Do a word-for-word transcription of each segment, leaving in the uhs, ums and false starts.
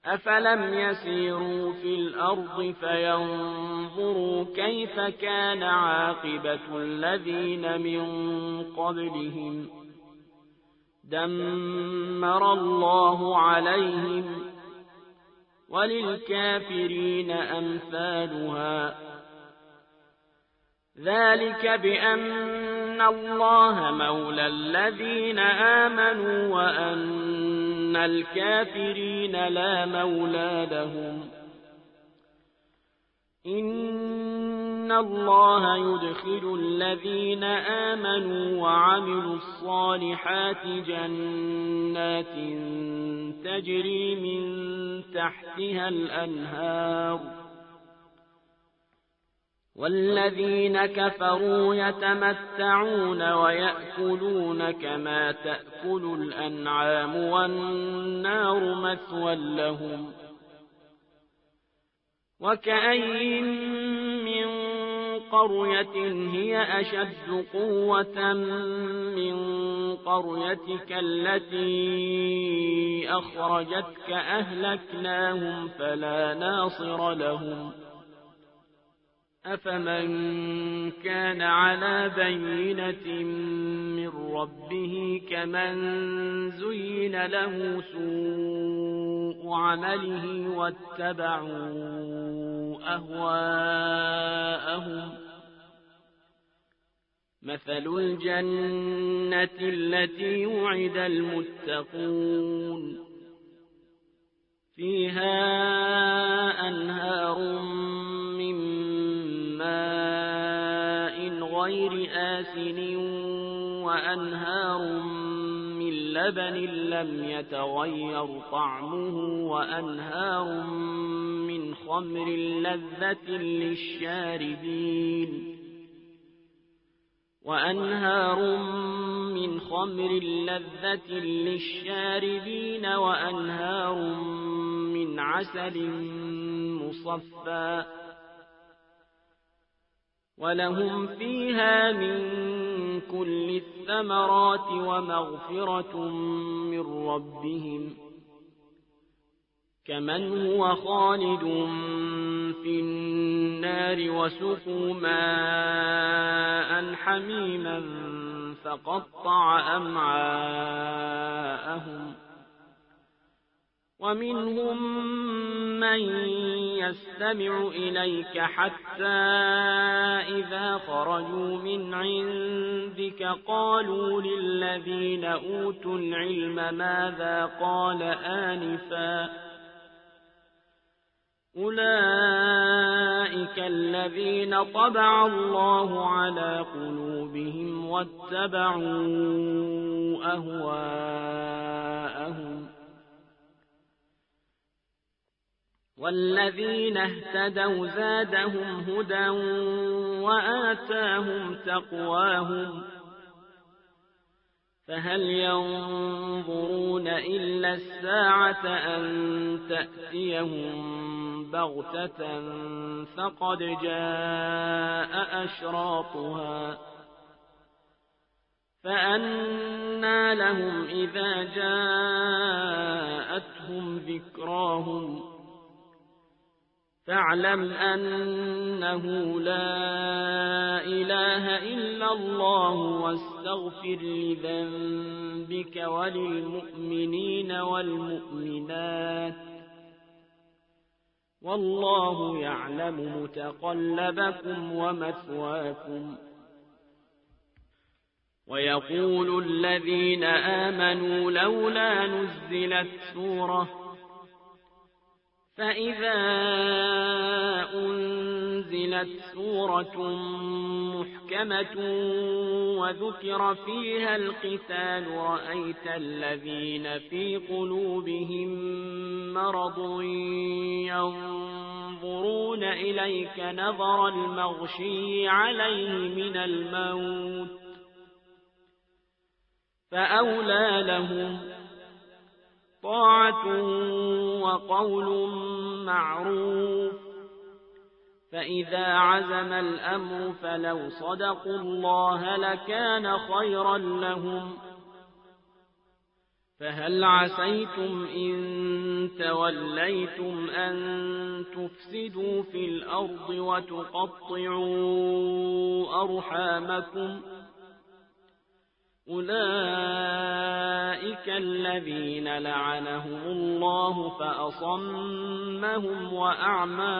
أفلم يسيروا في الأرض فينظروا كيف كان عاقبة الذين من قبلهم دمر الله عليهم وللكافرين أمثالها ذلك بأن الله مولى الذين آمنوا وأن الكافرين لا مولى لهم إن الله يدخل الذين آمنوا وعملوا الصالحات جنات تجري من تحتها الأنهار والذين كفروا يتمتعون ويأكلون كما تأكل الأنعام والنار مثوى لهم وكأين من قرية هي أشد قوة من قريتك التي أخرجتك أهلكناهم فلا ناصر لهم أفمن كان على بينة من ربه كمن زين له سوء عمله واتبعوا أهواءهم مثل الجنة التي وعد المتقون فيها أنهار من ماء غير آسن وأنهار من لبن لم يتغير طعمه وأنهار من خمر لذة للشاربين وأنهار من خمر لذة للشاربين وأنهار من عسل مصفى ولهم فيها من كل الثمرات ومغفرة من ربهم كمن هو خالد في النار وسقوا ماء حميما فقطع أمعاءهم ومنهم من يستمع إليك حتى إذا خرجوا من عندك قالوا للذين أوتوا العلم ماذا قال آنفا أولئك الذين طبع الله على قلوبهم واتبعوا أهواءهم والذين اهتدوا زادهم هدى وآتاهم تقواهم فهل ينظرون إلا الساعة أن تأتيهم بغتة فقد جاء أشراطها فأنى لهم إذا جاءتهم ذكراهم فاعلم أنه لا إله إلا الله واستغفر لذنبك وللمؤمنين والمؤمنات والله يعلم متقلبكم ومثواكم ويقول الذين آمنوا لولا نزلت سورة فإذا أنزلت سورة محكمة وذكر فيها القتال رأيت الذين في قلوبهم مرض ينظرون إليك نظر المغشي عليه من الموت فأولى لهم طاعة وقول معروف فإذا عزم الأمر فلو صدقوا الله لكان خيرا لهم فهل عسيتم إن توليتم أن تفسدوا في الأرض وتقطعوا أرحامكم أولئك الذين لعنهم الله فأصمهم وأعمى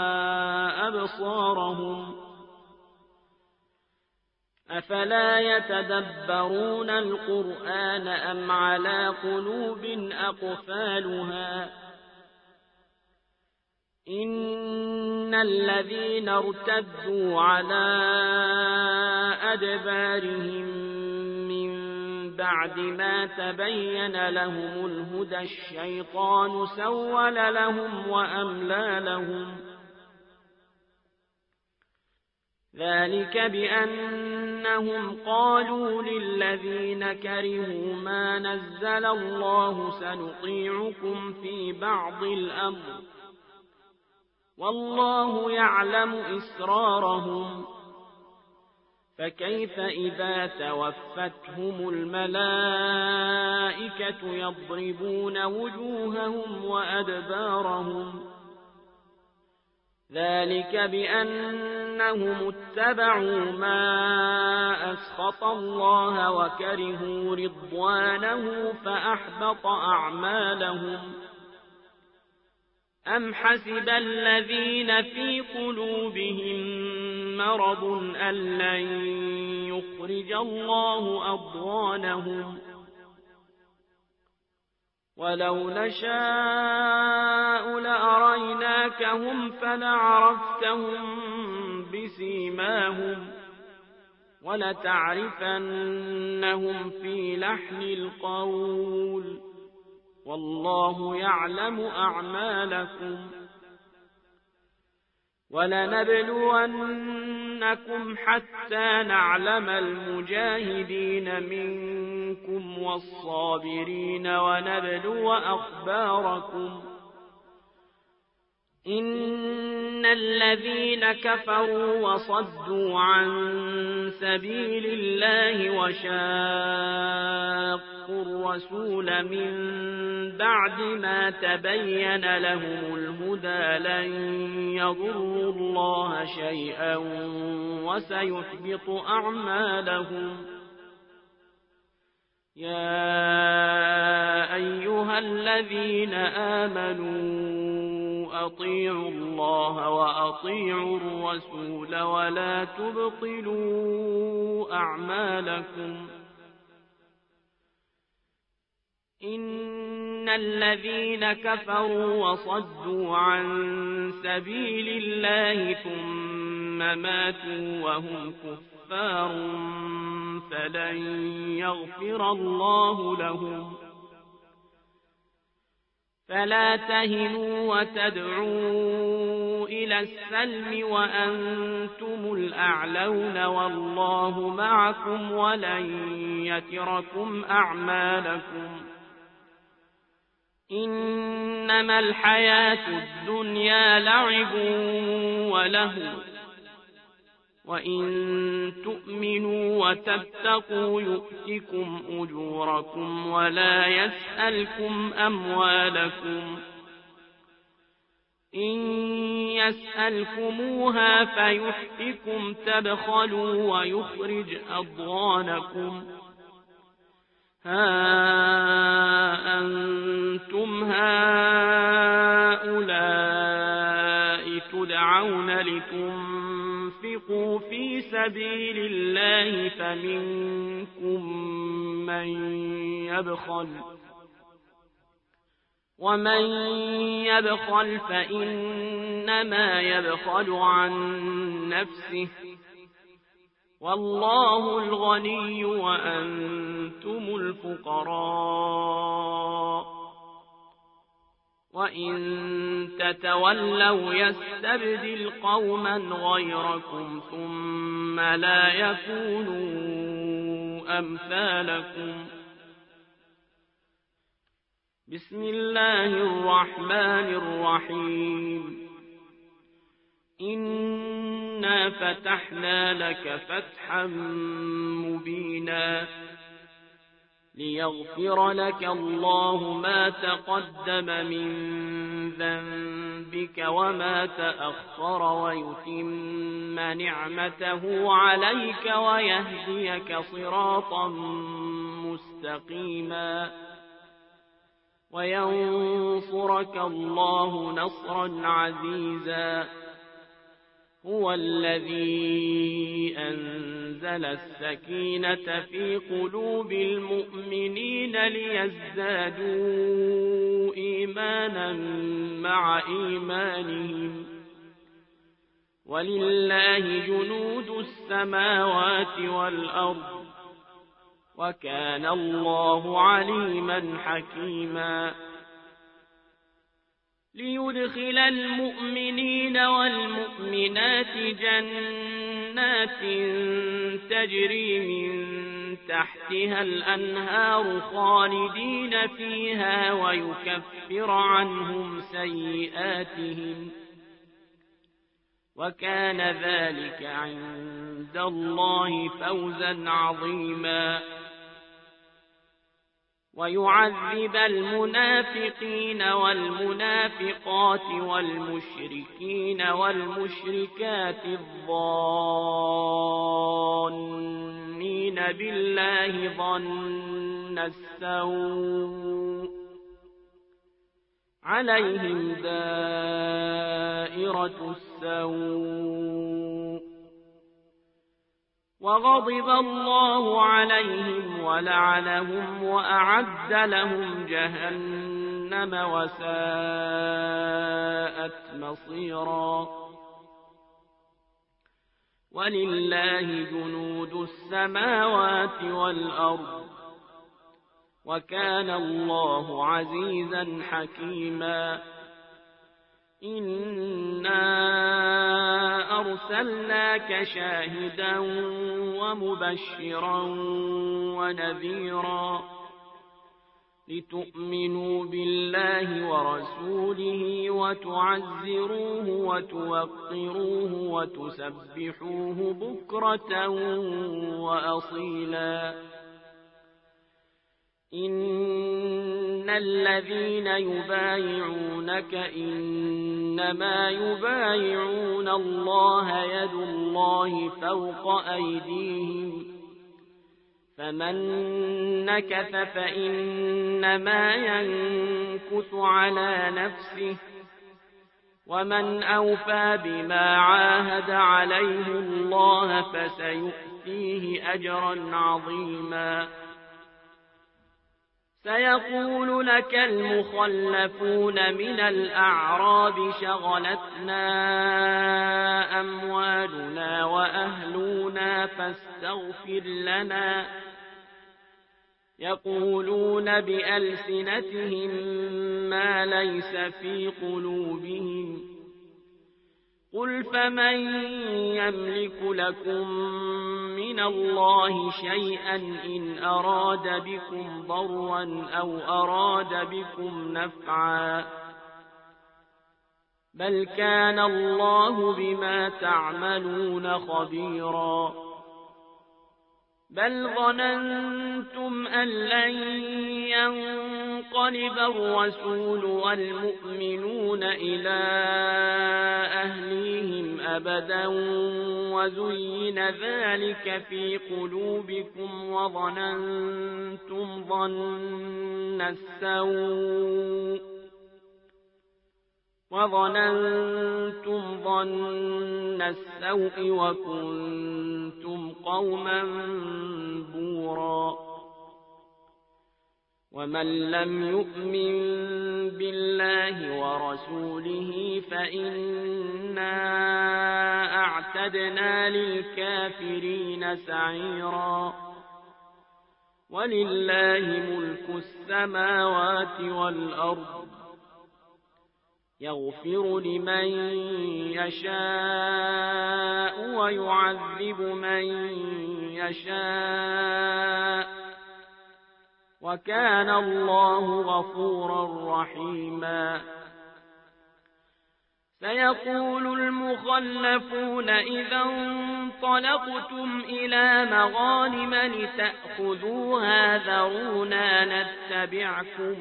أبصارهم أفلا يتدبرون القرآن أم على قلوب أقفالها إن الذين ارتدوا على أدبارهم من بعد ما تبين لهم الهدى الشيطان سول لهم وأملى لهم ذلك بأنهم قالوا للذين كرهوا ما نزل الله سنطيعكم في بعض الأمر والله يعلم إسرارهم فكيف إذا توفتهم الملائكة يضربون وجوههم وأدبارهم ذلك بأنهم اتبعوا ما أسخط الله وكرهوا رضوانه فأحبط أعمالهم أم حسب الذين في قلوبهم مرض أن لن يخرج الله أضغانهم ولو نشاء لأريناكهم فلعرفتهم بسيماهم ولتعرفنهم في لحن القول والله يعلم أعمالكم ولنبلونكم حتى نعلم المجاهدين منكم والصابرين ونبلو أخباركم إن الذين كفروا وصدوا عن سبيل الله وشاقوا الرسول من بعد ما تبين لهم الهدى لن يضروا الله شيئا وسيحبط أعمالهم يا أيها الذين آمنوا أطيعوا الله وأطيعوا الرسول ولا تبطلوا أعمالكم إن الذين كفروا وصدوا عن سبيل الله ثم ماتوا وهم كفار فلن يغفر الله لهم فلا تهنوا وتدعوا إلى السلم وأنتم الأعلون والله معكم ولن يتركم أعمالكم إنما الحياة الدنيا لعب ولهو وإن تؤمنوا وتتقوا يؤتكم أجوركم ولا يسألكم أموالكم إن يسألكموها فيحفكم تبخلوا ويخرج أضغانكم ها أنتم هؤلاء تدعون لتنفقوا في سبيل الله فمنكم من يبخل ومن يبخل فإنما يبخل عن نفسه والله الغني وأنتم الفقراء وإن تتولوا يستبدل قوما غيركم ثم لا يكونوا أمثالكم بسم الله الرحمن الرحيم إنا فتحنا لك فتحا مبينا ليغفر لك الله ما تقدم من ذنبك وما تأخر ويتم نعمته عليك ويهديك صراطا مستقيما وينصرك الله نصرا عزيزا هو الذي أنزل السكينة في قلوب المؤمنين ليزدادوا إيمانا مع إيمانهم ولله جنود السماوات والأرض وكان الله عليما حكيما ليدخل المؤمنين والمؤمنات جنات تجري من تحتها الأنهار خالدين فيها ويكفر عنهم سيئاتهم وكان ذلك عند الله فوزا عظيما ويعذب المنافقين والمنافقات والمشركين والمشركات الظانين بالله ظن السوء عليهم دائرة السوء وغضب الله عليهم ولعنهم وأعد لهم جهنم وساءت مصيرا ولله جنود السماوات والأرض وكان الله عزيزا حكيما إنا أرسلناك شاهدا ومبشرا ونذيرا لتؤمنوا بالله ورسوله وتعزروه وتوقروه وتسبحوه بكرة وأصيلا إن الذين يبايعونك إنما يبايعون الله يد الله فوق أيديهم فمن نكث فإنما ينكث على نفسه ومن أوفى بما عاهد عليه الله فسيؤتيه أجرا عظيما سيقول لك المخلفون من الأعراب شغلتنا أموالنا وأهلنا فاستغفر لنا يقولون بألسنتهم ما ليس في قلوبهم قل فمن يملك لكم من الله شيئا إن أراد بكم ضرا أو أراد بكم نفعا بل كان الله بما تعملون خبيرا بل ظننتم أن لن ينقلب الرسول والمؤمنون إلى أهليهم أبدا وزين ذلك في قلوبكم وظننتم ظن السوء وظننتم ظن السوء وكنتم قوما بورا ومن لم يؤمن بالله ورسوله فإنا أعتدنا للكافرين سعيرا ولله ملك السماوات والأرض يغفر لمن يشاء ويعذب من يشاء وكان الله غفورا رحيما سيقول المخلفون إذا انطلقتم إلى مغانم لتأخذوها ذرونا نتبعكم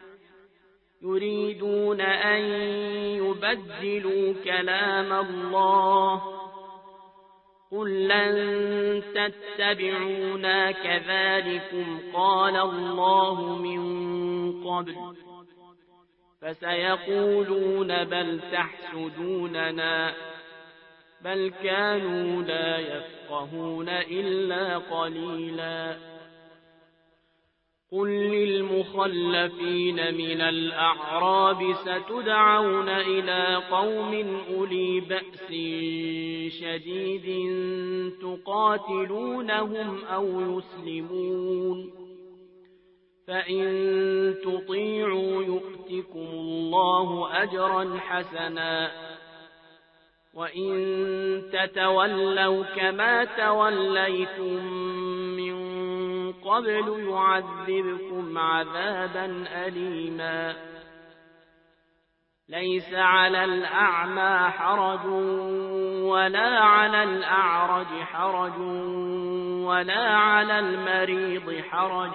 يريدون أن يبدلوا كلام الله قل لن تتبعونا كذلكم قال الله من قبل فسيقولون بل تحسدوننا بل كانوا لا يفقهون إلا قليلا قل للمخلفين من الأعراب ستدعون إلى قوم أولي بأس شديد تقاتلونهم أو يسلمون فإن تطيعوا يؤتكم الله أجرا حسنا وإن تتولوا كما توليتم من قبل يعذبكم عذابا أليما ليس على الأعمى حرج ولا على الأعرج حرج ولا على المريض حرج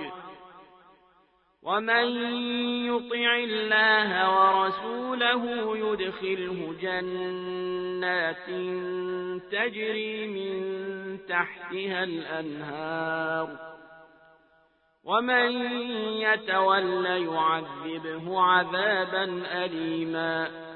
ومن يطع الله ورسوله يدخله جنات تجري من تحتها الأنهار ومن يتول يعذبه عذابا أليما